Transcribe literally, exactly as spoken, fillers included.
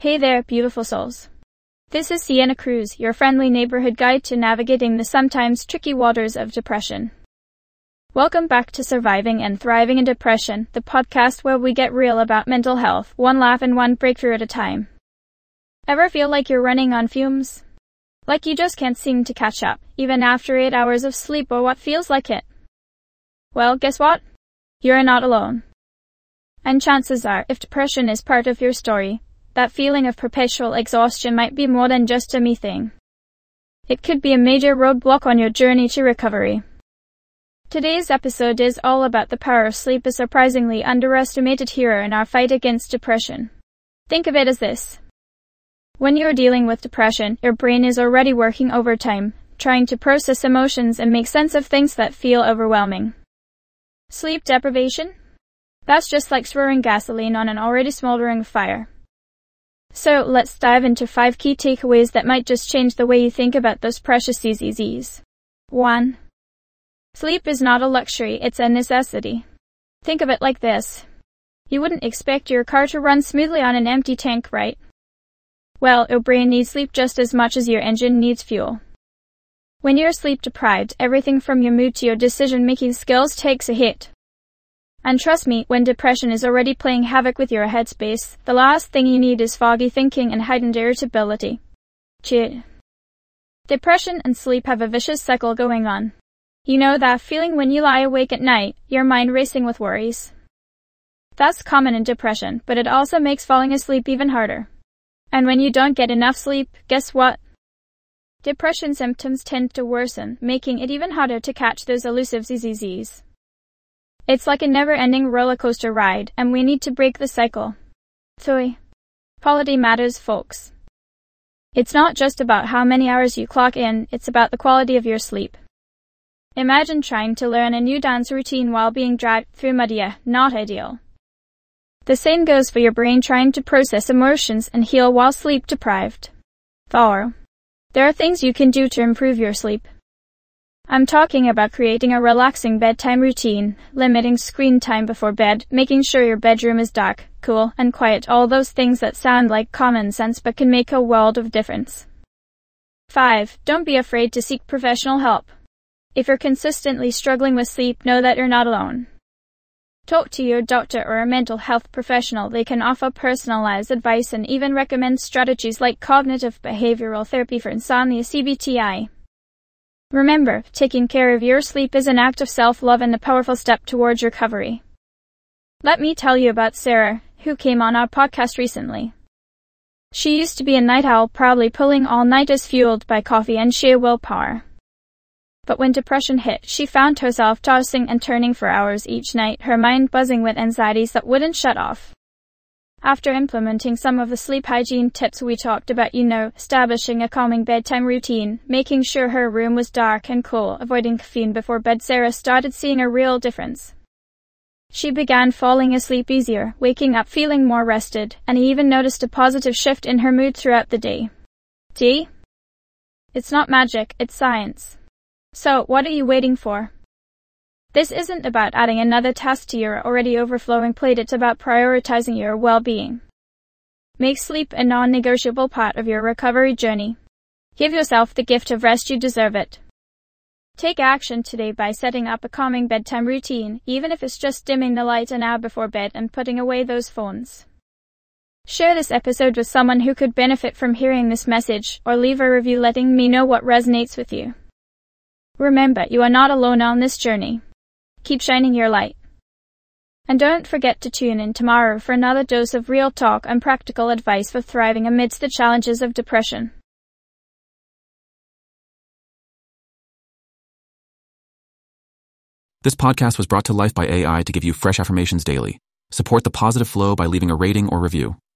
Hey there, beautiful souls. This is Sienna Cruz, your friendly neighborhood guide to navigating the sometimes tricky waters of depression. Welcome back to Surviving and Thriving in Depression, the podcast where we get real about mental health, one laugh and one breakthrough at a time. Ever feel like you're running on fumes? Like you just can't seem to catch up, even after eight hours of sleep or what feels like it? Well, guess what? You're not alone. And chances are, if depression is part of your story, that feeling of perpetual exhaustion might be more than just a me thing. It could be a major roadblock on your journey to recovery. Today's episode is all about the power of sleep, a surprisingly underestimated hero in our fight against depression. Think of it as this. When you're dealing with depression, your brain is already working overtime, trying to process emotions and make sense of things that feel overwhelming. Sleep deprivation? That's just like throwing gasoline on an already smoldering fire. So, let's dive into five key takeaways that might just change the way you think about those precious easy Z's. one. Sleep is not a luxury, it's a necessity. Think of it like this. You wouldn't expect your car to run smoothly on an empty tank, right? Well, your brain needs sleep just as much as your engine needs fuel. When you're sleep deprived, everything from your mood to your decision-making skills takes a hit. And trust me, when depression is already playing havoc with your headspace, the last thing you need is foggy thinking and heightened irritability. Cheer. Depression and sleep have a vicious cycle going on. You know that feeling when you lie awake at night, your mind racing with worries? That's common in depression, but it also makes falling asleep even harder. And when you don't get enough sleep, guess what? Depression symptoms tend to worsen, making it even harder to catch those elusive Z Z Zs. It's like a never-ending roller coaster ride, and we need to break the cycle. three. Quality matters, folks. It's not just about how many hours you clock in, it's about the quality of your sleep. Imagine trying to learn a new dance routine while being dragged through mud. Yeah, not ideal. The same goes for your brain trying to process emotions and heal while sleep deprived. four. There are things you can do to improve your sleep. I'm talking about creating a relaxing bedtime routine, limiting screen time before bed, making sure your bedroom is dark, cool, and quiet, all those things that sound like common sense but can make a world of difference. five. Don't be afraid to seek professional help. If you're consistently struggling with sleep, know that you're not alone. Talk to your doctor or a mental health professional. They can offer personalized advice and even recommend strategies like cognitive behavioral therapy for insomnia C B T I. Remember, taking care of your sleep is an act of self-love and a powerful step towards recovery. Let me tell you about Sarah, who came on our podcast recently. She used to be a night owl, proudly pulling all-nighters fueled by coffee and sheer willpower. But when depression hit, she found herself tossing and turning for hours each night, her mind buzzing with anxieties that wouldn't shut off. After implementing some of the sleep hygiene tips we talked about, you know, establishing a calming bedtime routine, making sure her room was dark and cool, avoiding caffeine before bed, Sarah started seeing a real difference. She began falling asleep easier, waking up feeling more rested, and even noticed a positive shift in her mood throughout the day. See? It's not magic, it's science. So, what are you waiting for? This isn't about adding another task to your already overflowing plate, it's about prioritizing your well-being. Make sleep a non-negotiable part of your recovery journey. Give yourself the gift of rest, you deserve it. Take action today by setting up a calming bedtime routine, even if it's just dimming the light an hour before bed and putting away those phones. Share this episode with someone who could benefit from hearing this message, or leave a review letting me know what resonates with you. Remember, you are not alone on this journey. Keep shining your light. And don't forget to tune in tomorrow for another dose of real talk and practical advice for thriving amidst the challenges of depression. This podcast was brought to life by A I to give you fresh affirmations daily. Support the positive flow by leaving a rating or review.